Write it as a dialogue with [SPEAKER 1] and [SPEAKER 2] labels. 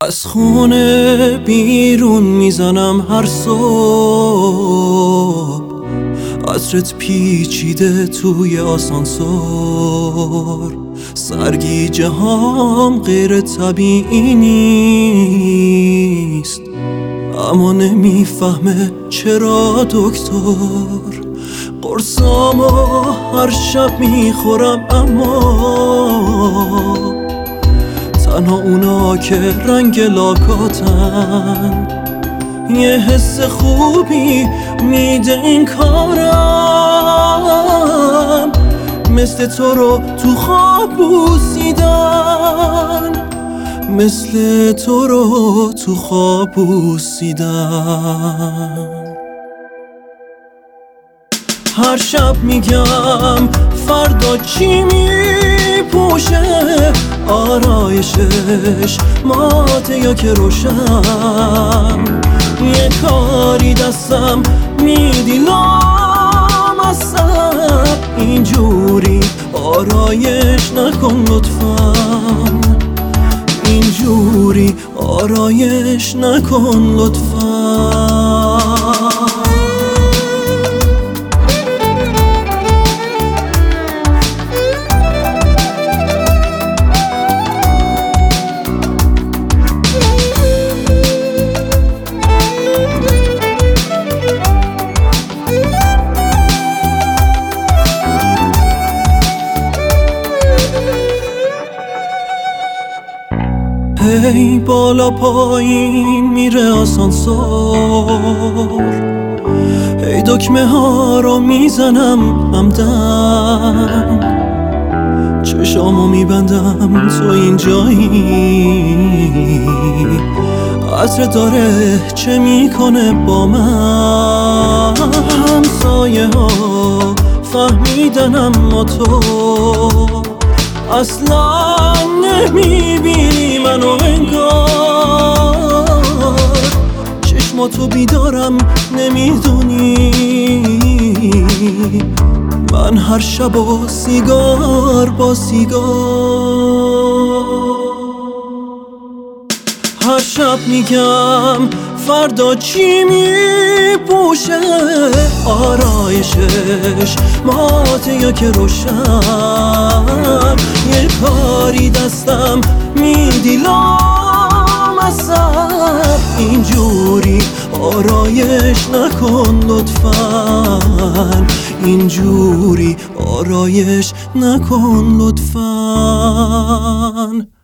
[SPEAKER 1] از خونه بیرون میزنم هر صبح، عطرت پیچیده توی آسانسور. سرگیجه هام غیر طبیعی نیست، اما نمیفهمه چرا دکتر. قرصامو هر شب میخورم، اما تنها اونا که رنگ لاکاتن یه حس خوبی میده این کارم. مثل تو رو تو خواب بوسیدن، مثل تو رو تو خواب بوسیدن. هر شب میگم فردا چی میپوشه، آرایشش ماته یا که روشن. یه کاری دستم میدی لامصب، اینجوری آرایش نکن لطفا، اینجوری آرایش نکن لطفا. هی بالا پایین میره آسانسور، هی دکمه ها رو میزنم عمدن. چشامو میبندم تو اینجایی، عطر داره چه میکنه با من. همسایه ها فهمیدن اما تو اصلا نمیبینی منو انگار. چشماتو بیدارم نمیدونی، من هر شب و سیگار با سیگار. هر شب میگم فردا چی میپوشه، آرایشش ماته یا که روشن. یه کاری دستم میدی لامصب، اینجوری آرایش نکن لطفا، اینجوری آرایش نکن لطفا.